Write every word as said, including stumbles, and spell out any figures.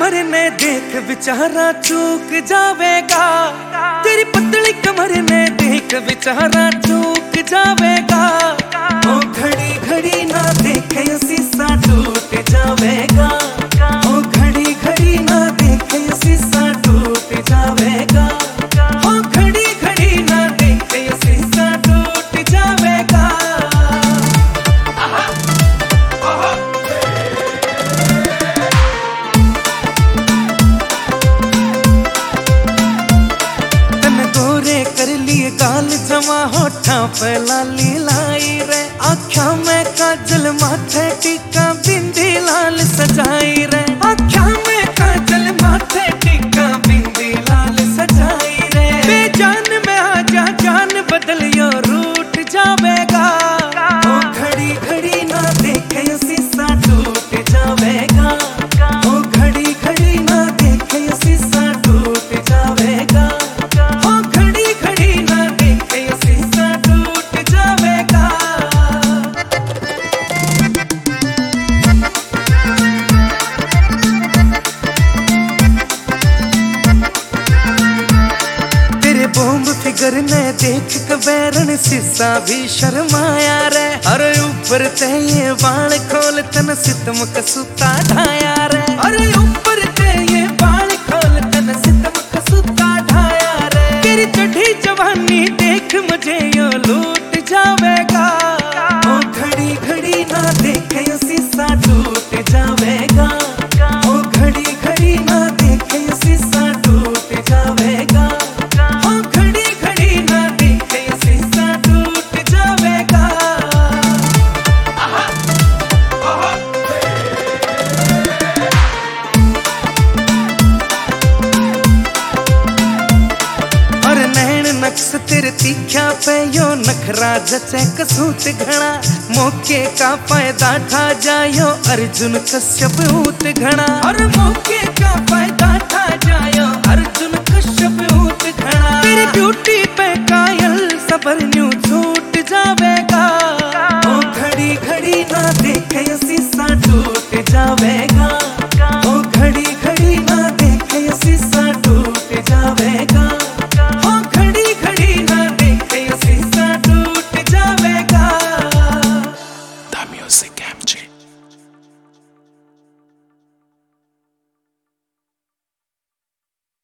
कमर ने देख बेचारा चूक जावेगा, तेरी पतली कमर ने देख बेचारा चूक जावेगा। ओ घड़ी घड़ी ना देखे शीशा टूट जावेगा, ओ घड़ी घड़ी ना देखे शीशा टूट जावेगा, ओ घड़ी घड़ी ना देखे शीशा टूट जावेगा। कर लिए गाल जमा होठा पे लाली लाई रे, आँखा में काजल माथे टीका बिंदी लाल सजाई रे, आँखा में काजल माथे टीका बिंदी लाल सजाई रे। बेजान में आजा जान बदलियो रूठ जावेगा, ओ घड़ी घड़ी ना देखे शीशा टूट जावेगा, ओ घड़ी घड़ी ना देखे शीशा टूट जावेगा। बॉम्ब फिगर ने देख कबैरन शीशा भी शर्माया रे, अरे ऊपर ते ये बाल खोल तन सितम कसूता ढाया रे, अरे ऊपर ते ये बाल खोल तन सितम कसूता ढाया रे। तेरी चढ़ी जवानी देख मुझे यो लूट जावेगा, ओ घड़ी घड़ी ना देखे शीशा टूट जावेगा, ओ घड़ी घड़ी ना देखे शीशा टूट जावेगा। नक्स तेरे तीखा पे यो नखरा जचे कसूत घना, मौके का फायदा ठा जायो अर्जुन कश्यप ऊत घना, और मौके का फायदा ठा